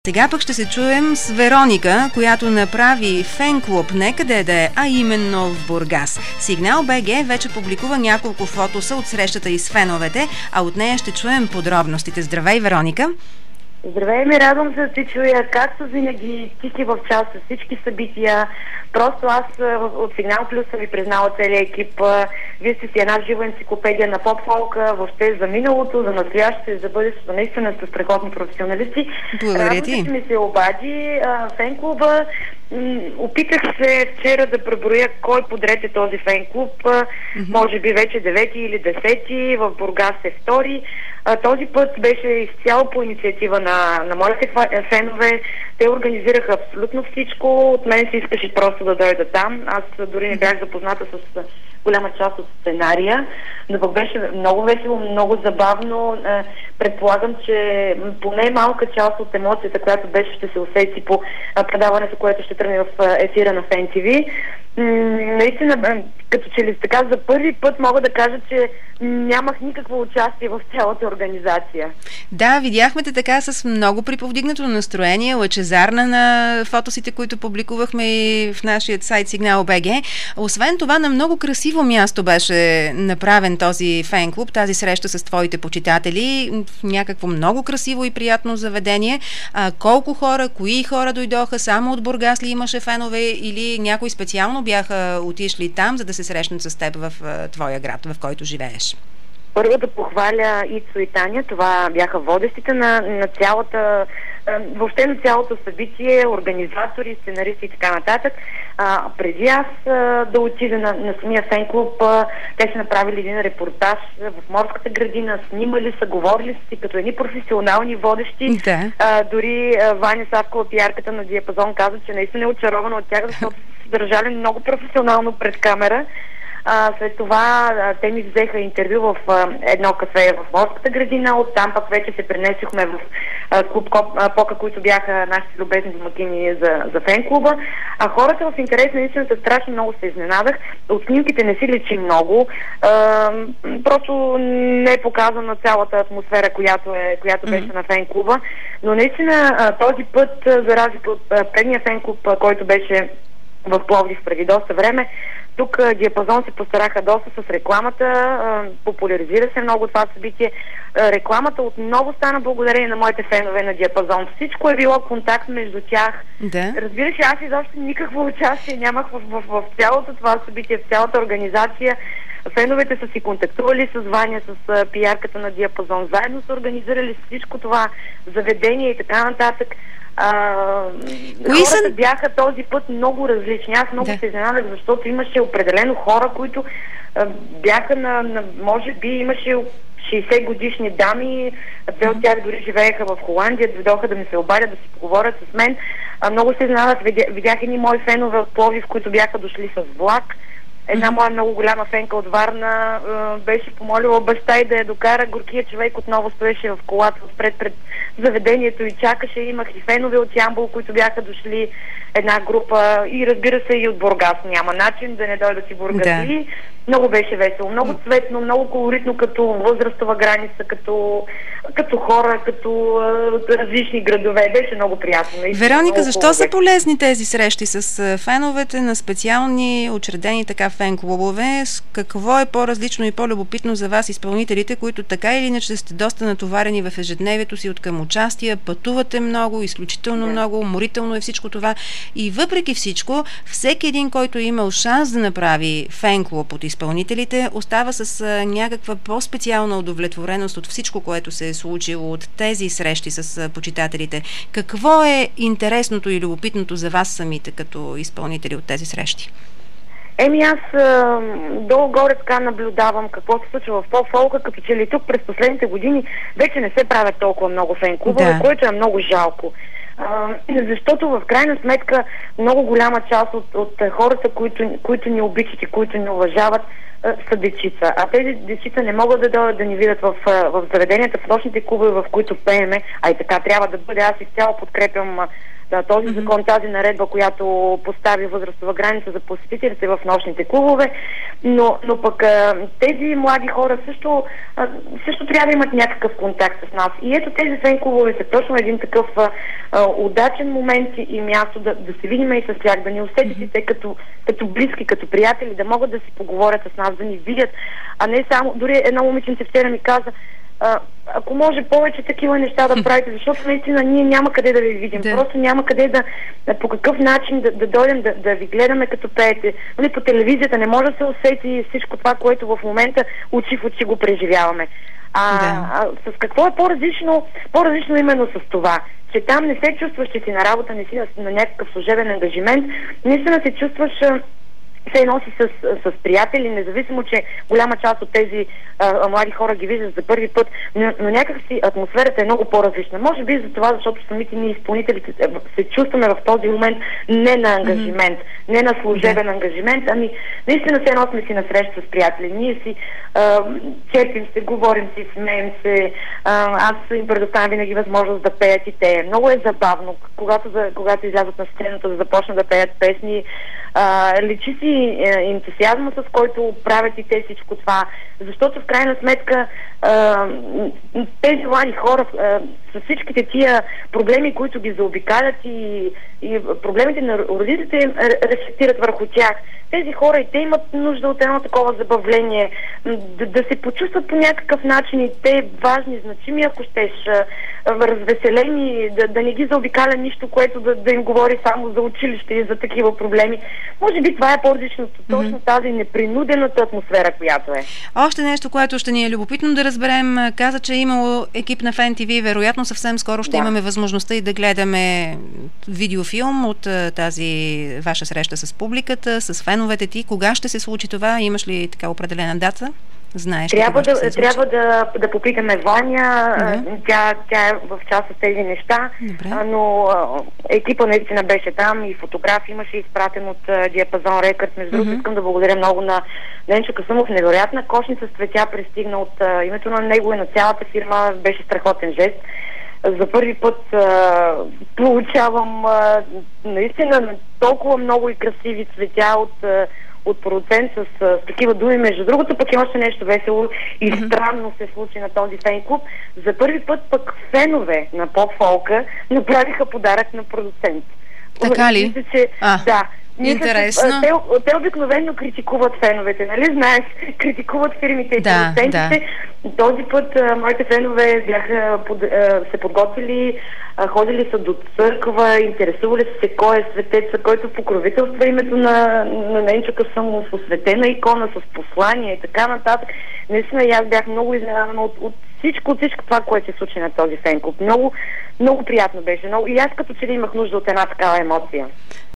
Сега пък ще се чуем с Вероника, която направи фен-клуб некъде да е, а именно в Бургас. Сигнал БГ вече публикува няколко фотоса от срещата и с феновете, а от нея ще чуем подробностите. Здравей, Вероника! Здравей, ми радвам се да ти чуя. Както винаги, ти си в част с всички събития. Просто аз от Сигнал Плюс съм ви признала целия екип. Вие сте си една жива енциклопедия на поп-фолка, въобще за миналото, за настоящето и за бъдещето. Наистина сте страхотни професионалисти. Благодаря ти. Радвам се, че ми се обади фен-клуба. Опитах се вчера да преброя кой подред е този фен-клуб. Може би вече 9 или 10 в Бургас е втори. Този път беше изцяло по инициатива на моите фенове. Те организираха абсолютно всичко. От мен се искаше просто да дойда там. Аз дори не бях запозната с голяма част от сценария, но пък беше много весело, много забавно. Предполагам, че поне малка част от емоцията, която беше, ще се усети по предаването, което ще тръгне в ефира на Фен ТВ. Наистина, като че ли така за първи път мога да кажа, че нямах никакво участие в цялата организация. Да, видяхме те така с много приповдигнато настроение, лъчезарна на фотосите, които публикувахме и в нашия сайт Сигнал БГ. Освен това, на много красиво място беше направен този фен-клуб, тази среща с твоите почитатели, в някакво много красиво и приятно заведение. Колко хора, кои хора дойдоха? Само от Бургас ли имаше фенове или някои специално бяха отишли там, за да се срещнат с теб в твоя град, в който живееш? Първо да похваля Ицо и Таня. Това бяха водещите на цялата, въобще на цялото събитие, организатори, сценаристи и така нататък. Преди аз да отида на самия фен-клуб, те са направили един репортаж в Морската градина, снимали са, говорили са си като едни професионални водещи. Да. Дори Ваня Савкова, пиарката на Диапазон, каза, че наистина е очарована от тях, защото са държали много професионално пред камера. След това те ми взеха интервю в едно кафе в Морската градина, оттам пък вече се пренесохме в клуб Пока, които бяха нашите любезни домакини за фен-клуба. Хората в интерес на истината страшно много се изненадах. От снимките не си личи много. Просто не е показана цялата атмосфера, която беше на фен-клуба. Но наистина този път, за разлика от предния фен-клуб, който беше в Пловдив преди доста време, тук Диапазон се постараха доста с рекламата, популяризира се много това събитие. Рекламата отново стана благодарение на моите фенове на Диапазон. Всичко е било контакт между тях. Да. Разбира се, аз изобщо никакво участие нямах в цялото това събитие, в цялата организация. Феновете са си контактували с Ваня, с пиарката на Диапазон. Заедно са организирали всичко това, заведение и така нататък. Хората бяха този път много различни. Аз много се изненадах, защото имаше определено хора, които бяха може би имаше 60 годишни дами, две от тях дори живееха в Холандия, дойдоха да ми се обадят, да си поговорят с мен. Много се изненадах, видях едни мои фенове от Пловдив, които бяха дошли с влак. Една моя много голяма фенка от Варна беше помолила баща и да я докара. Горкият човек отново стоеше в колата отпред пред заведението и чакаше. Имах и фенове от Ямбол, които бяха дошли, една група, и разбира се и от Бургас. Няма начин да не дойдат и бургаси. Да. Много беше весело, много цветно, много колоритно, като възрастова граница, като хора, като различни градове. Беше много приятно. Вероника, защо са полезни тези срещи с феновете на специални учредени така фен-клубове? Какво е по-различно и по-любопитно за вас, изпълнителите, които така или иначе сте доста натоварени в ежедневието си от към участия, пътувате много, изключително много, уморително е всичко това. И въпреки всичко, всеки един, който е имал шанс да направи фен-клуб от изпълнителите, остава с някаква по-специална удовлетвореност от всичко, което се е случило от тези срещи с почитателите. Какво е интересното и любопитното за вас самите като изпълнители от тези срещи? Аз долу-горе така наблюдавам какво се случва в поп-фолка, като че ли тук през последните години вече не се правят толкова много фен-клубове, което е много жалко. Защото в крайна сметка много голяма част от хората, които ни обичат и които ни уважават, са дечица. А тези дечица не могат да дойдат да ни видят в заведенията, в нощните клубове, в които пееме, а и така трябва да бъде. Аз изцяло подкрепям този закон, тази наредба, която постави възрастова граница за посетителите в нощните клубове, но пък тези млади хора също трябва да имат някакъв контакт с нас. И ето тези фен клубове са точно един такъв удачен момент и място да се видим и с тях, да ни усетят и те като близки, като приятели, да могат да си поговорят с нас, да ни видят, а не само... Дори едно момиченце вчера ми каза, ако може повече такива неща да правите, защото наистина ние няма къде да ви видим. Да. Просто няма къде по какъв начин да дойдем да ви гледаме като пеете. По телевизията не може да се усети всичко това, което в момента очи в очи го преживяваме. С какво е по-различно? По-различно именно с това, че там не се чувстваш, че си на работа, не си на някакъв служебен ангажимент, наистина се чувстваш се носи с приятели, независимо, че голяма част от тези млади хора ги виждат за първи път, но някакси атмосферата е много по-различна. Може би за това, защото самите ние изпълнителите се чувстваме в този момент не на ангажимент, не на служебен ангажимент, ами наистина се едно сме си на среща с приятели. Ние си черпим се, говорим си, смеем се, аз им предоставям винаги възможност да пеят и те. Много е забавно, когато излязат на сцената да започнат да пеят песни, личи си ентусиазма, с който правят и те всичко това. Защото в крайна сметка тези млади хора с всичките тия проблеми, които ги заобикалят и проблемите на родителите им рефлектират върху тях. Тези хора и те имат нужда от едно такова забавление, да се почувстват по някакъв начин и те важни, значими, ако щеш, развеселени, да не ги заобикаля нищо, което да им говори само за училище и за такива проблеми. Може би това е по-различното, точно тази непринудената атмосфера, която е. Още нещо, което ще ни е любопитно да разберем. Каза, че е имало екип на Фен ТВ. Вероятно съвсем скоро ще имаме възможността и да гледаме видеофилм от тази ваша среща с публиката, с феновете ти. Кога ще се случи това? Имаш ли така определена дата? Знаеш, трябва да попитаме Ваня. Тя е в част от тези неща. Но екипа наистина беше там и фотограф имаше изпратен от Диапазон Рекърд. Между другото, искам да благодаря много на Денчо Касумов. Невероятна кошница с цветя пристигна от името на него и на цялата фирма. Беше страхотен жест. За първи път получавам наистина толкова много и красиви цветя от продуцент с такива думи. Между другото, пък още нещо весело и странно се случи на този фен клуб. За първи път пък фенове на поп-фолка направиха подарък на продуцент. Така ли? Мисля, че, да. Интересно. Те обикновено критикуват феновете, нали знаеш? Критикуват фирмите и продуцентите. Този път моите фенове бяха се подготвили, ходили са до църква, интересували се кой е светеца, който покровителства името на Ненчо Касумов, осветена икона с послание и така нататък. Наистина и аз бях много изненадана от всичко това, което се случи на този фен клуб. Много, много приятно беше. И аз като че ли имах нужда от една такава емоция.